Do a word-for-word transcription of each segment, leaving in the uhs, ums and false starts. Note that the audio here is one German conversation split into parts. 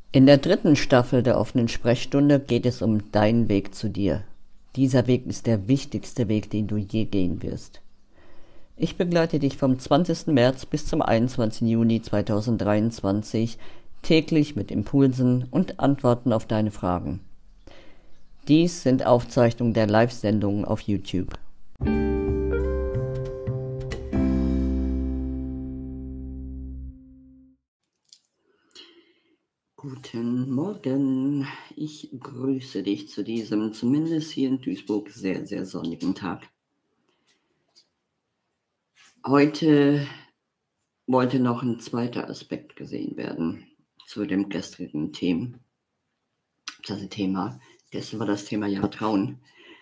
In der dritten Staffel der offenen Sprechstunde geht es um deinen Weg zu dir. Dieser Weg ist der wichtigste Weg, den du je gehen wirst. Ich begleite dich vom zwanzigsten März bis zum einundzwanzigsten Juni zweitausenddreiundzwanzig täglich mit Impulsen und Antworten auf deine Fragen. Dies sind Aufzeichnungen der Live-Sendungen auf YouTube. Guten Morgen, ich grüße dich zu diesem, zumindest hier in Duisburg, sehr, sehr sonnigen Tag. Heute wollte noch ein zweiter Aspekt gesehen werden zu dem gestrigen Thema. Das Thema, gestern war das Thema ja Vertrauen.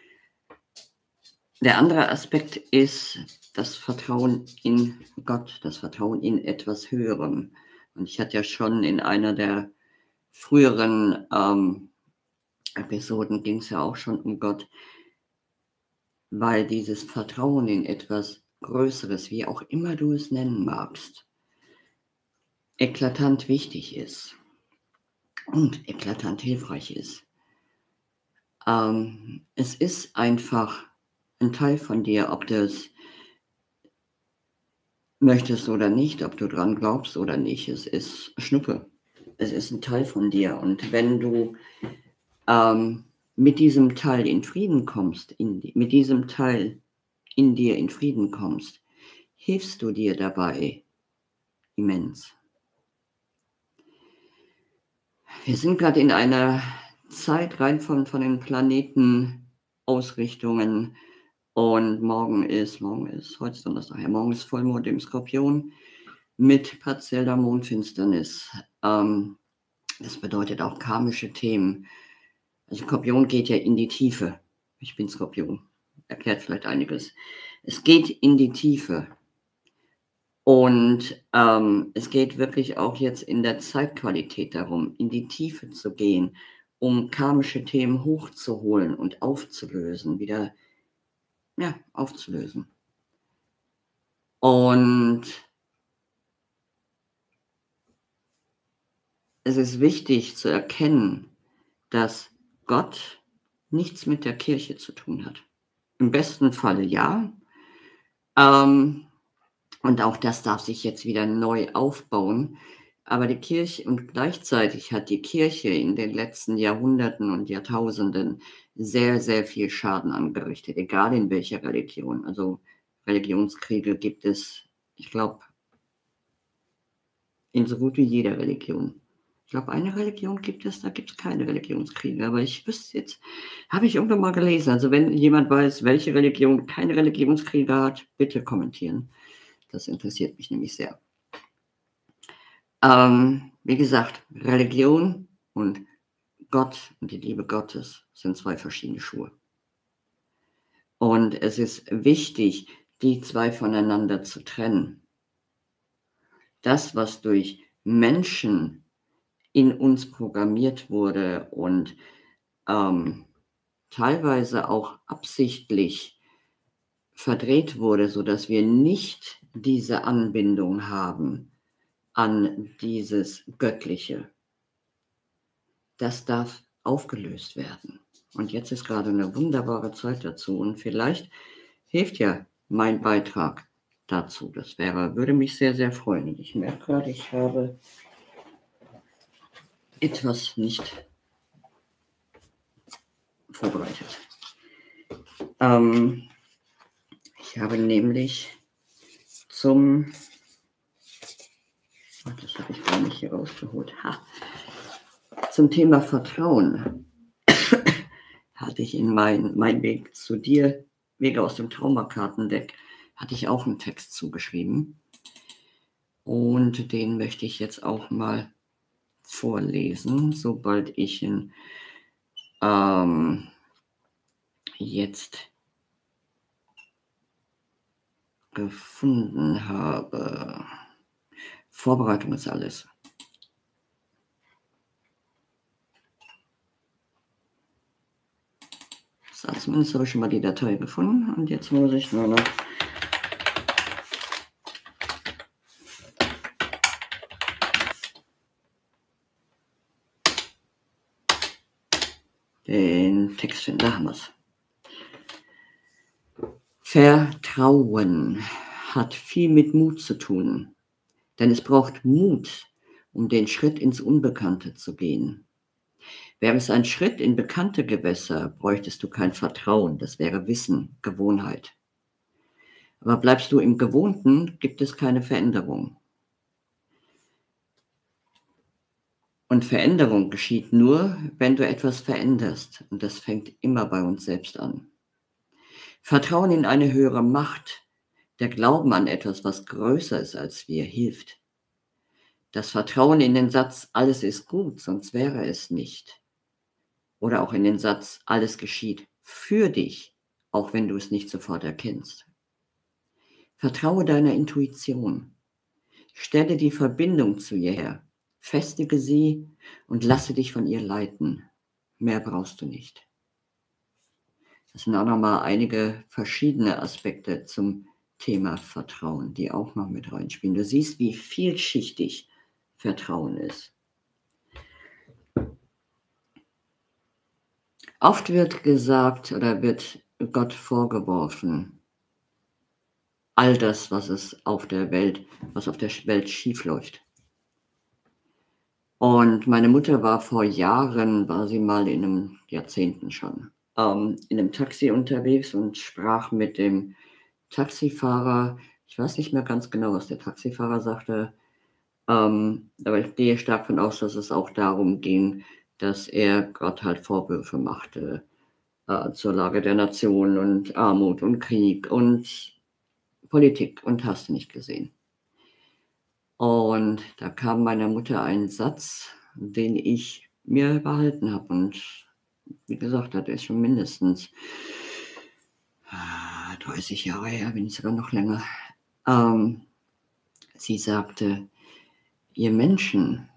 Der andere Aspekt ist das Vertrauen in Gott, das Vertrauen in etwas Höherem. Und ich hatte ja schon in einer der früheren ähm, Episoden ging es ja auch schon um Gott, weil dieses Vertrauen in etwas Größeres, wie auch immer du es nennen magst, eklatant wichtig ist und eklatant hilfreich ist. Ähm, es ist einfach ein Teil von dir, ob du es möchtest oder nicht, ob du dran glaubst oder nicht. Es ist Schnuppe. Es ist ein Teil von dir. Und wenn du ähm, mit diesem Teil in Frieden kommst, in, mit diesem Teil in dir in Frieden kommst, hilfst du dir dabei immens. Wir sind gerade in einer Zeit rein von, von den Planetenausrichtungen und morgen ist, morgen ist, heute ist Donnerstag, ja, morgen ist Vollmond im Skorpion mit partieller Mondfinsternis. Ähm, das bedeutet auch karmische Themen. Also Skorpion geht ja in die Tiefe. Ich bin Skorpion. Erklärt vielleicht einiges. Es geht in die Tiefe. Und ähm, es geht wirklich auch jetzt in der Zeitqualität darum, in die Tiefe zu gehen, um karmische Themen hochzuholen und aufzulösen, wieder ja, aufzulösen. Und es ist wichtig zu erkennen, dass Gott nichts mit der Kirche zu tun hat. Im besten Falle ja. Ähm, und auch das darf sich jetzt wieder neu aufbauen. Aber die Kirche und gleichzeitig hat die Kirche in den letzten Jahrhunderten und Jahrtausenden sehr, sehr viel Schaden angerichtet, egal in welcher Religion. Also Religionskriege gibt es, ich glaube, in so gut wie jeder Religion. Ich glaube, eine Religion gibt es, da gibt es keine Religionskriege. Aber ich wüsste jetzt, habe ich irgendwann mal gelesen. Also wenn jemand weiß, welche Religion keine Religionskriege hat, bitte kommentieren. Das interessiert mich nämlich sehr. Ähm, wie gesagt, Religion und Gott und die Liebe Gottes sind zwei verschiedene Schuhe. Und es ist wichtig, die zwei voneinander zu trennen. Das, was durch Menschen in uns programmiert wurde und ähm, teilweise auch absichtlich verdreht wurde, sodass wir nicht diese Anbindung haben an dieses Göttliche. Das darf aufgelöst werden. Und jetzt ist gerade eine wunderbare Zeit dazu. Und vielleicht hilft ja mein Beitrag dazu. Das wäre, würde mich sehr, sehr freuen. Und ich merke gerade, ich habe etwas nicht vorbereitet. Ähm, ich habe nämlich zum, oh, das habe ich gar nicht hier rausgeholt, ha, zum Thema Vertrauen hatte ich in mein, mein Weg zu dir, Wege aus dem Traumakartendeck, hatte ich auch einen Text zugeschrieben. Und den möchte ich jetzt auch mal vorlesen, sobald ich ihn ähm, jetzt gefunden habe. Vorbereitung ist alles. So, zumindest habe ich schon mal die Datei gefunden und jetzt muss ich nur noch den Text finden, da haben wir es. Vertrauen hat viel mit Mut zu tun, denn es braucht Mut, um den Schritt ins Unbekannte zu gehen. Wäre es ein Schritt in bekannte Gewässer, bräuchtest du kein Vertrauen, das wäre Wissen, Gewohnheit. Aber bleibst du im Gewohnten, gibt es keine Veränderung. Und Veränderung geschieht nur, wenn du etwas veränderst. Und das fängt immer bei uns selbst an. Vertrauen in eine höhere Macht, der Glauben an etwas, was größer ist als wir, hilft. Das Vertrauen in den Satz, alles ist gut, sonst wäre es nicht. Oder auch in den Satz, alles geschieht für dich, auch wenn du es nicht sofort erkennst. Vertraue deiner Intuition. Stelle die Verbindung zu ihr her. Festige sie und lasse dich von ihr leiten. Mehr brauchst du nicht. Das sind auch nochmal einige verschiedene Aspekte zum Thema Vertrauen, die auch noch mit reinspielen. Du siehst, wie vielschichtig Vertrauen ist. Oft wird gesagt oder wird Gott vorgeworfen, all das, was es auf der Welt, was auf der Welt schiefläuft. Und meine Mutter war vor Jahren, war sie mal in einem Jahrzehnten schon, ähm, in einem Taxi unterwegs und sprach mit dem Taxifahrer. Ich weiß nicht mehr ganz genau, was der Taxifahrer sagte, ähm, aber ich gehe stark davon aus, dass es auch darum ging, dass er Gott halt Vorwürfe machte äh, zur Lage der Nation und Armut und Krieg und Politik und hast du nicht gesehen. Und da kam meiner Mutter ein Satz, den ich mir behalten habe. Und wie gesagt, das ist schon mindestens dreißig Jahre her, wenn nicht sogar noch länger. Ähm, sie sagte, ihr Menschen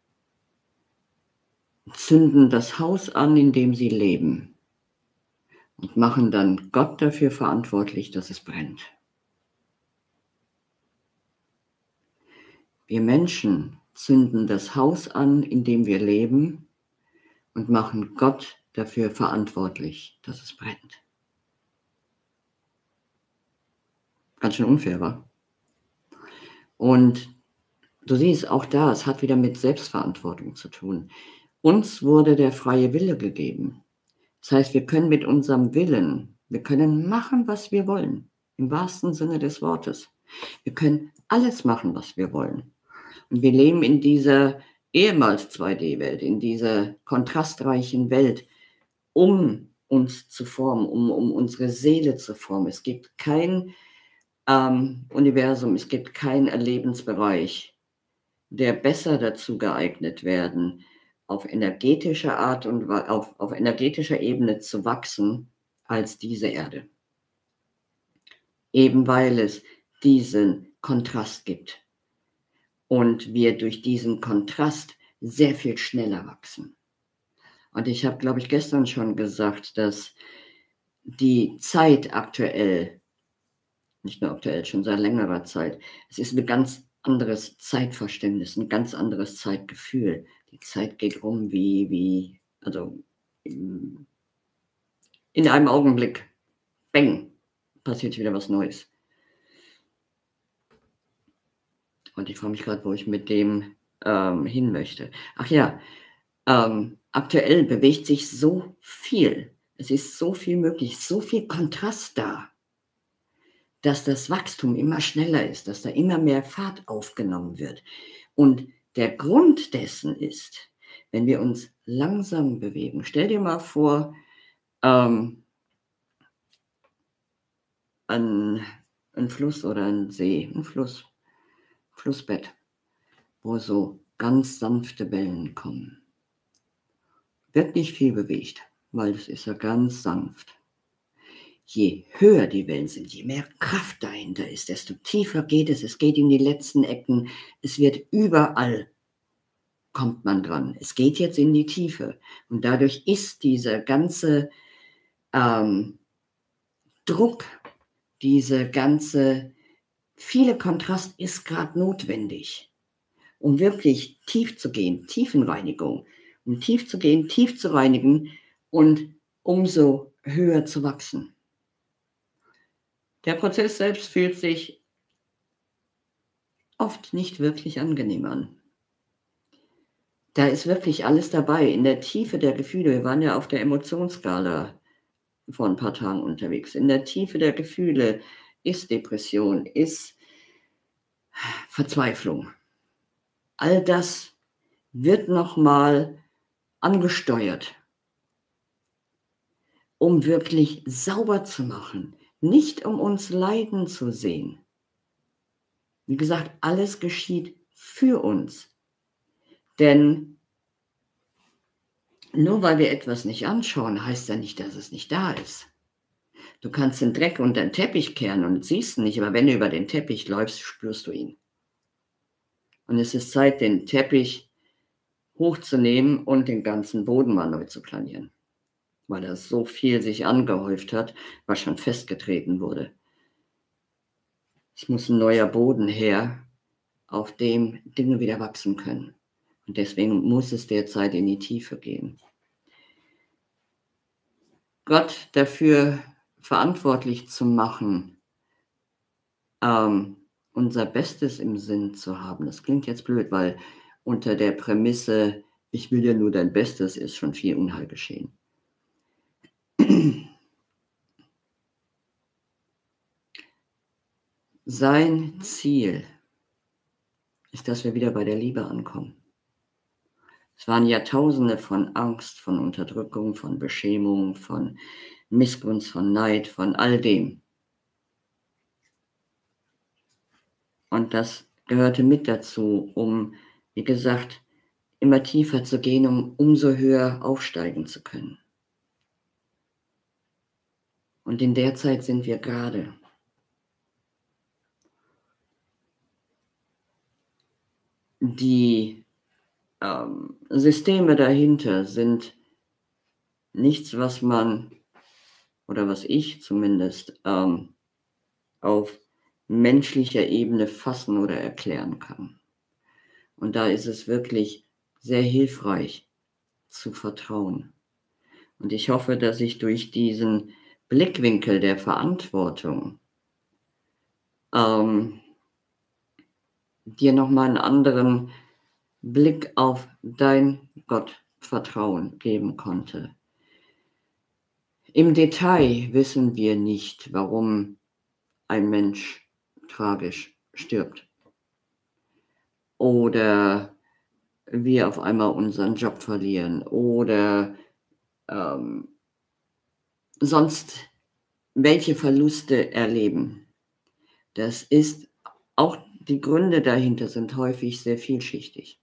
zünden das Haus an, in dem sie leben und machen dann Gott dafür verantwortlich, dass es brennt. Wir Menschen zünden das Haus an, in dem wir leben und machen Gott dafür verantwortlich, dass es brennt. Ganz schön unfair, wa? Und du siehst, auch da, es hat wieder mit Selbstverantwortung zu tun. Uns wurde der freie Wille gegeben. Das heißt, wir können mit unserem Willen, wir können machen, was wir wollen, im wahrsten Sinne des Wortes. Wir können alles machen, was wir wollen. Und wir leben in dieser ehemals zwei D-Welt, in dieser kontrastreichen Welt, um uns zu formen, um, um unsere Seele zu formen. Es gibt kein ähm, Universum, es gibt keinen Lebensbereich, der besser dazu geeignet werden, auf energetischer Art und auf, auf energetischer Ebene zu wachsen, als diese Erde. Eben weil es diesen Kontrast gibt. Und wir durch diesen Kontrast sehr viel schneller wachsen. Und ich habe, glaube ich, gestern schon gesagt, dass die Zeit aktuell, nicht nur aktuell, schon seit längerer Zeit, es ist ein ganz anderes Zeitverständnis, ein ganz anderes Zeitgefühl. Die Zeit geht rum wie, wie also in einem Augenblick, bang, passiert wieder was Neues. Und ich frage mich gerade, wo ich mit dem ähm, hin möchte. Ach ja, ähm, aktuell bewegt sich so viel. Es ist so viel möglich, so viel Kontrast da, dass das Wachstum immer schneller ist, dass da immer mehr Fahrt aufgenommen wird. Und der Grund dessen ist, wenn wir uns langsam bewegen. Stell dir mal vor, ähm, ein, ein Fluss oder ein See, ein Fluss, Flussbett, wo so ganz sanfte Wellen kommen. Wird nicht viel bewegt, weil es ist ja ganz sanft. Je höher die Wellen sind, je mehr Kraft dahinter ist, desto tiefer geht es. Es geht in die letzten Ecken. Es wird überall, kommt man dran. Es geht jetzt in die Tiefe. Und dadurch ist dieser ganze ähm, Druck, diese ganze, viele Kontrast ist gerade notwendig, um wirklich tief zu gehen, Tiefenreinigung, um tief zu gehen, tief zu reinigen und umso höher zu wachsen. Der Prozess selbst fühlt sich oft nicht wirklich angenehm an. Da ist wirklich alles dabei. In der Tiefe der Gefühle, wir waren ja auf der Emotionsskala vor ein paar Tagen unterwegs. In der Tiefe der Gefühle ist Depression, ist Verzweiflung. All das wird noch mal angesteuert, um wirklich sauber zu machen, nicht um uns leiden zu sehen. Wie gesagt, alles geschieht für uns. Denn nur weil wir etwas nicht anschauen, heißt ja nicht, dass es nicht da ist. Du kannst den Dreck unter den Teppich kehren und siehst ihn nicht, aber wenn du über den Teppich läufst, spürst du ihn. Und es ist Zeit, den Teppich hochzunehmen und den ganzen Boden mal neu zu planieren, weil da so viel sich angehäuft hat, was schon festgetreten wurde. Es muss ein neuer Boden her, auf dem Dinge wieder wachsen können. Und deswegen muss es derzeit in die Tiefe gehen. Gott dafür verantwortlich zu machen, ähm, unser Bestes im Sinn zu haben. Das klingt jetzt blöd, weil unter der Prämisse, ich will ja nur dein Bestes, ist schon viel Unheil geschehen. Sein Ziel ist, dass wir wieder bei der Liebe ankommen. Es waren Jahrtausende von Angst, von Unterdrückung, von Beschämung, von Missgunst, von Neid, von all dem. Und das gehörte mit dazu, um, wie gesagt, immer tiefer zu gehen, um umso höher aufsteigen zu können. Und in der Zeit sind wir gerade. Die ähm, Systeme dahinter sind nichts, was man, oder was ich zumindest, ähm, auf menschlicher Ebene fassen oder erklären kann. Und da ist es wirklich sehr hilfreich zu vertrauen. Und ich hoffe, dass ich durch diesen Blickwinkel der Verantwortung ähm, dir nochmal einen anderen Blick auf dein Gottvertrauen geben konnte. Im Detail wissen wir nicht, warum ein Mensch tragisch stirbt oder wir auf einmal unseren Job verlieren oder ähm, sonst welche Verluste erleben. Das ist auch, die Gründe dahinter sind häufig sehr vielschichtig.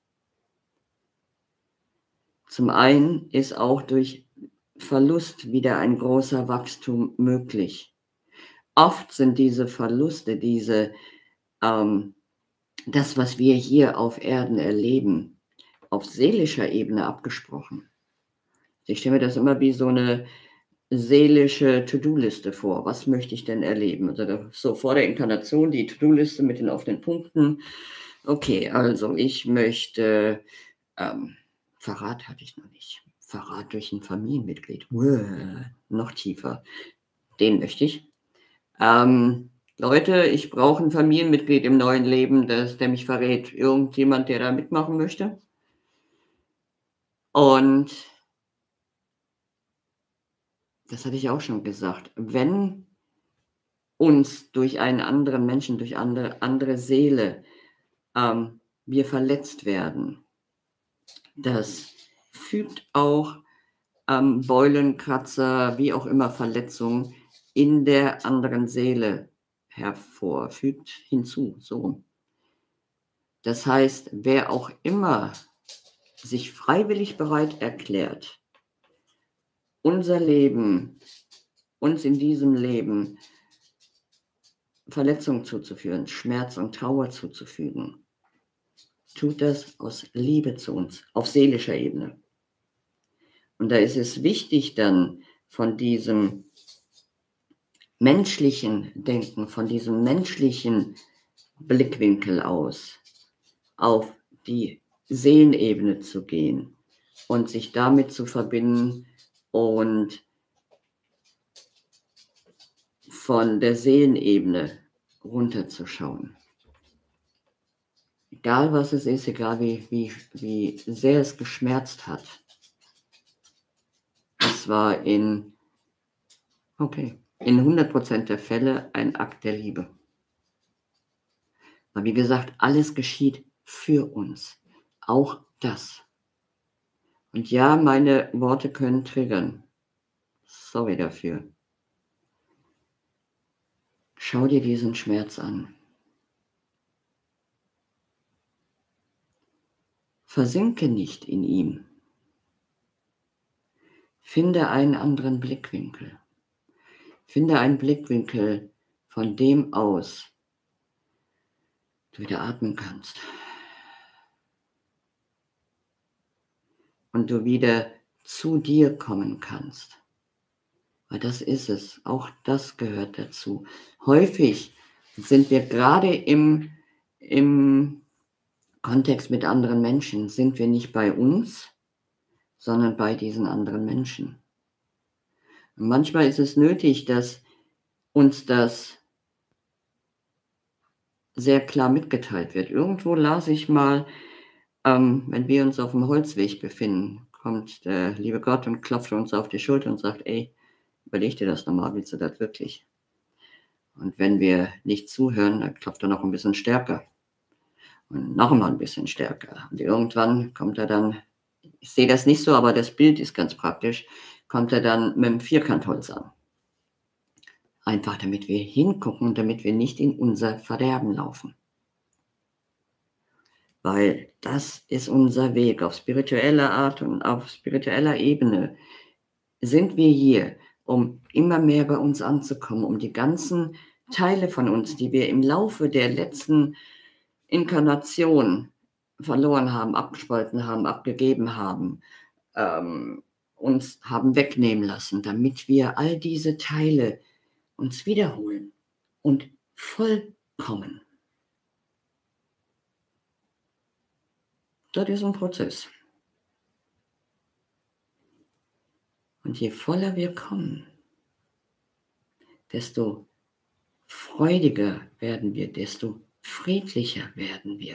Zum einen ist auch durch Verlust wieder ein großer Wachstum möglich. Oft sind diese Verluste, diese, ähm, das, was wir hier auf Erden erleben, auf seelischer Ebene abgesprochen. Ich stelle mir das immer wie so eine seelische To-Do-Liste vor. Was möchte ich denn erleben? Also so vor der Inkarnation die To-Do-Liste mit den offenen Punkten. Okay, also ich möchte, ähm, Verrat hatte ich noch nicht. Verrat durch ein Familienmitglied. Uah, noch tiefer. Den möchte ich. Ähm, Leute, ich brauche ein Familienmitglied im neuen Leben, das, der mich verrät. Irgendjemand, der da mitmachen möchte. Und das hatte ich auch schon gesagt. Wenn uns durch einen anderen Menschen, durch andere, andere Seele, ähm, wir verletzt werden, das fügt auch ähm, Beulen, Kratzer, wie auch immer Verletzungen in der anderen Seele hervor, fügt hinzu. So. Das heißt, wer auch immer sich freiwillig bereit erklärt, unser Leben, uns in diesem Leben Verletzungen zuzuführen, Schmerz und Trauer zuzufügen, tut das aus Liebe zu uns, auf seelischer Ebene. Und da ist es wichtig dann von diesem menschlichen Denken, von diesem menschlichen Blickwinkel aus auf die Seelenebene zu gehen und sich damit zu verbinden, und von der Seelenebene runterzuschauen. Egal was es ist, egal wie wie wie sehr es geschmerzt hat. Es war in okay, in hundert Prozent der Fälle ein Akt der Liebe. Weil wie gesagt, alles geschieht für uns, auch das. Und ja, meine Worte können triggern. Sorry dafür. Schau dir diesen Schmerz an. Versinke nicht in ihm. Finde einen anderen Blickwinkel. Finde einen Blickwinkel, von dem aus du wieder atmen kannst. Und du wieder zu dir kommen kannst. Weil das ist es. Auch das gehört dazu. Häufig sind wir gerade im, im Kontext mit anderen Menschen, sind wir nicht bei uns, sondern bei diesen anderen Menschen. Und manchmal ist es nötig, dass uns das sehr klar mitgeteilt wird. Irgendwo las ich mal, ähm, wenn wir uns auf dem Holzweg befinden, kommt der liebe Gott und klopft uns auf die Schulter und sagt: „Ey, überleg dir das noch mal, willst du das wirklich?“ Und wenn wir nicht zuhören, dann klopft er noch ein bisschen stärker und noch mal 'n bisschen stärker. Und irgendwann kommt er dann, ich sehe das nicht so, aber das Bild ist ganz praktisch, kommt er dann mit 'm Vierkantholz an. Einfach damit wir hingucken und damit wir nicht in unser Verderben laufen. Weil das ist unser Weg. Auf spiritueller Art und auf spiritueller Ebene sind wir hier, um immer mehr bei uns anzukommen, um die ganzen Teile von uns, die wir im Laufe der letzten Inkarnation verloren haben, abgespalten haben, abgegeben haben, ähm, uns haben wegnehmen lassen, damit wir all diese Teile uns wiederholen und vollkommen. Das ist ein Prozess. Und je voller wir kommen, desto freudiger werden wir, desto friedlicher werden wir.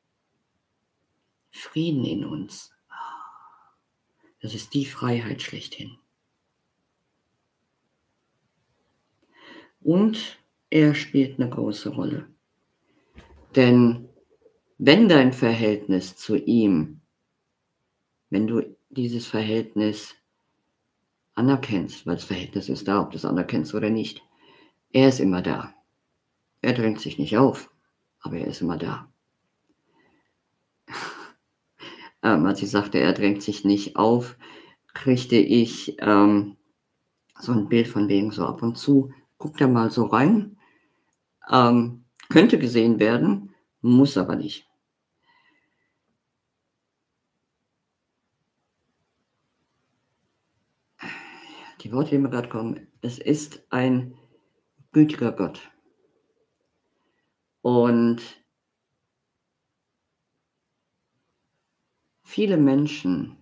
Frieden in uns. Das ist die Freiheit schlechthin. Und er spielt eine große Rolle. Denn wenn dein Verhältnis zu ihm, wenn du dieses Verhältnis anerkennst, weil das Verhältnis ist da, ob du es anerkennst oder nicht, er ist immer da. Er drängt sich nicht auf, aber er ist immer da. Ähm, als ich sagte, er drängt sich nicht auf, kriegte ich ähm, so ein Bild von wegen so ab und zu, guckt er mal so rein, ähm, könnte gesehen werden, muss aber nicht. Die Worte, die mir gerade kommen, es ist ein gütiger Gott. Und viele Menschen,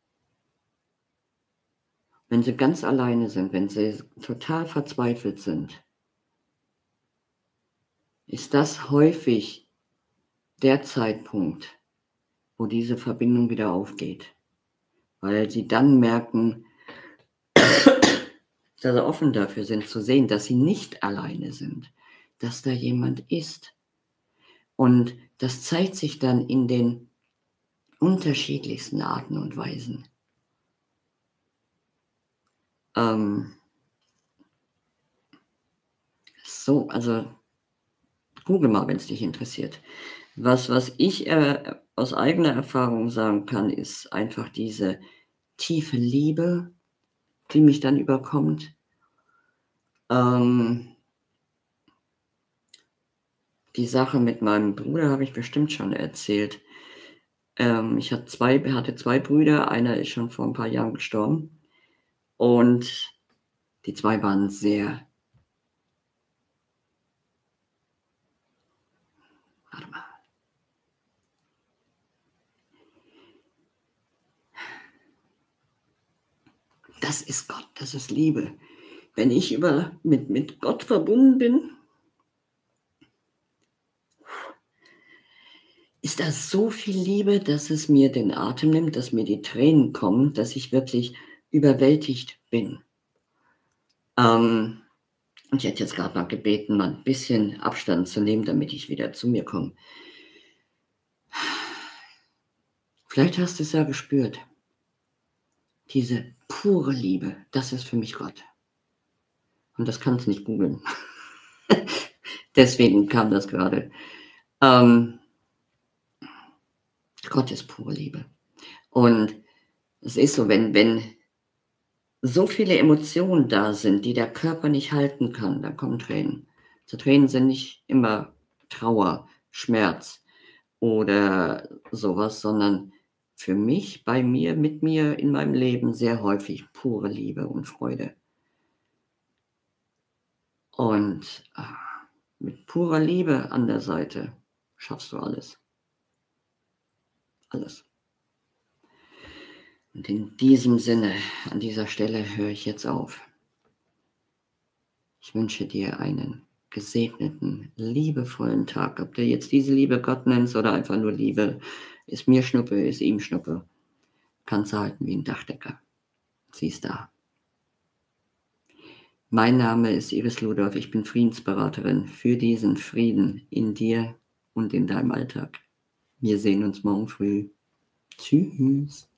wenn sie ganz alleine sind, wenn sie total verzweifelt sind, ist das häufig der Zeitpunkt, wo diese Verbindung wieder aufgeht, weil sie dann merken, dass sie offen dafür sind zu sehen, dass sie nicht alleine sind, dass da jemand ist. Und das zeigt sich dann in den unterschiedlichsten Arten und Weisen. Ähm, so, also google mal, wenn es dich interessiert. Was was ich, äh, aus eigener Erfahrung sagen kann, ist einfach diese tiefe Liebe, die mich dann überkommt. Ähm, die Sache mit meinem Bruder habe ich bestimmt schon erzählt. Ähm, ich hatte zwei hatte zwei Brüder, einer ist schon vor ein paar Jahren gestorben und die zwei waren sehr warte mal. das ist Gott, das ist Liebe. Wenn ich über mit mit Gott verbunden bin ist da so viel Liebe, dass es mir den Atem nimmt, dass mir die Tränen kommen, dass ich wirklich überwältigt bin. Ähm, und ich hätte jetzt grad mal gebeten, mal 'n bisschen Abstand zu nehmen, damit ich wieder zu mir komme. Vielleicht hast du's ja gespürt. Diese pure Liebe, das ist für mich Gott. Und das kannst nicht googeln. Deswegen kam das grade. Ähm Gott ist pure Liebe. Und es ist so, wenn wenn so viele Emotionen da sind, die der Körper nicht halten kann, dann kommen Tränen. So Tränen sind nicht immer Trauer, Schmerz oder so was, sondern für mich, bei mir, mit mir, in meinem Leben sehr häufig pure Liebe und Freude. Und, ah, mit purer Liebe an der Seite schaffst du alles. Alles. Und in diesem Sinne, an dieser Stelle höre ich jetzt auf. Ich wünsche dir einen gesegneten, liebevollen Tag. Ob du jetzt diese Liebe Gott nennst oder einfach nur Liebe, ist mir Schnuppe, ist ihm Schnuppe. Kannst du halten wie 'n Dachdecker. Sie ist da. Mein Name ist Iris Lodorf. Ich bin Friedensberaterin für diesen Frieden in dir und in deinem Alltag. Wir sehen uns morgen früh. Tschüss.